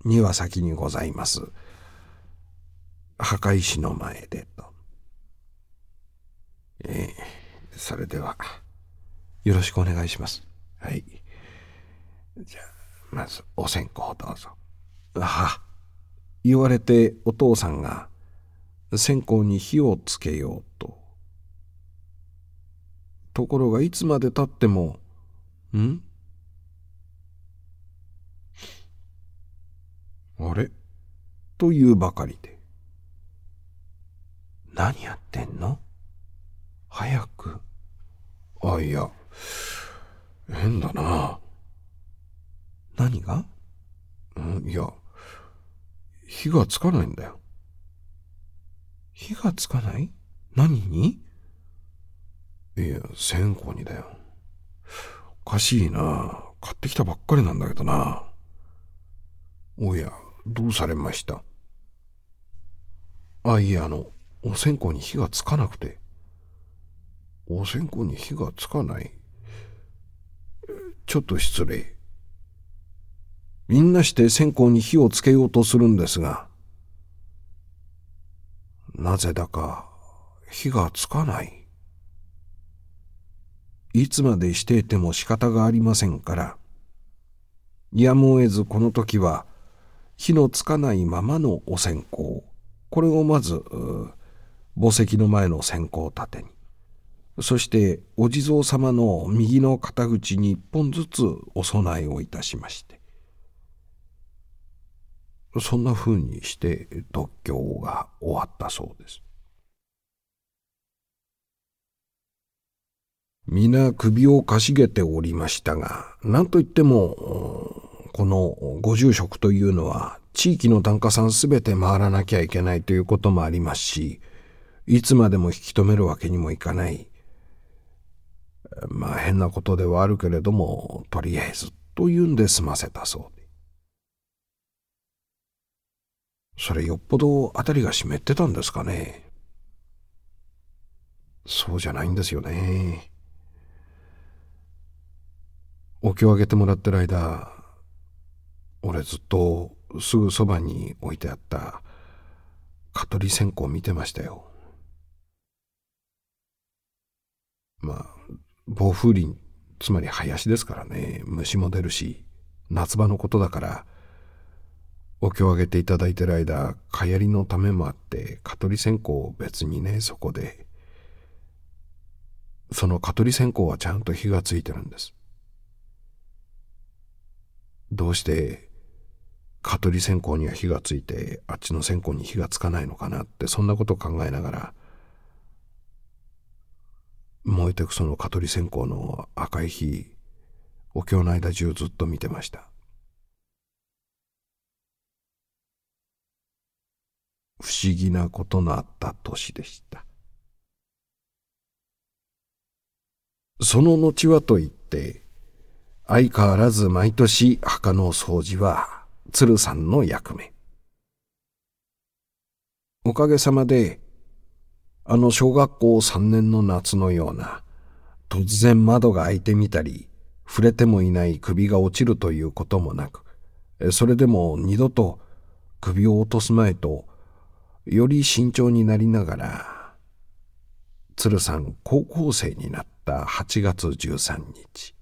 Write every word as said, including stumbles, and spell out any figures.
庭先にございます墓石の前でと。えー、それではよろしくお願いします。はい。じゃあまずお線香をどうぞ。はあ、言われてお父さんが線香に火をつけようと。ところがいつまでたっても「ん？あれ？」というばかりで「何やってんの？早く。あ、いや、変だな。何が？うん、いや、火がつかないんだよ。火がつかない？何に？いや、線香にだよ。おかしいな。買ってきたばっかりなんだけどな。おや、どうされました？あ、いえ、あの、お線香に火がつかなくて。お線香に火がつかない？ちょっと失礼。みんなして線香に火をつけようとするんですが、なぜだか火がつかない。いつまでしていても仕方がありませんから、やむを得ずこの時は火のつかないままのお線香、これをまず墓石の前の線香立てに、そしてお地蔵様の右の肩口に一本ずつお供えをいたしまして、そんなふうにして読経が終わったそうです。皆首をかしげておりましたが、なんといってもこのご住職というのは地域の檀家さんすべて回らなきゃいけないということもありますし、いつまでも引き止めるわけにもいかない。まあ変なことではあるけれども、とりあえずというんで済ませたそうで。それよっぽど辺りが湿ってたんですかね。そうじゃないんですよね。お経をあげてもらってる間、俺ずっとすぐそばに置いてあった蚊取り線香を見てましたよ。まあ暴風林、つまり林ですからね、虫も出るし、夏場のことだから、お経をあげていただいてる間、蚊やりのためもあって蚊取り線香を別にね、そこで。その蚊取り線香はちゃんと火がついてるんです。どうして蚊取り線香には火がついてあっちの線香に火がつかないのかなって、そんなことを考えながら、燃えてくその蚊取り線香の赤い火、お経の間中ずっと見てました。不思議なことのあった年でした。その後はといって相変わらず毎年墓の掃除は鶴さんの役目。おかげさまであの小学校さんねんの夏のような突然窓が開いてみたり触れてもいない首が落ちるということもなく、それでも二度と首を落とすまいとより慎重になりながら、鶴さん高校生になったはちがつじゅうさんにち、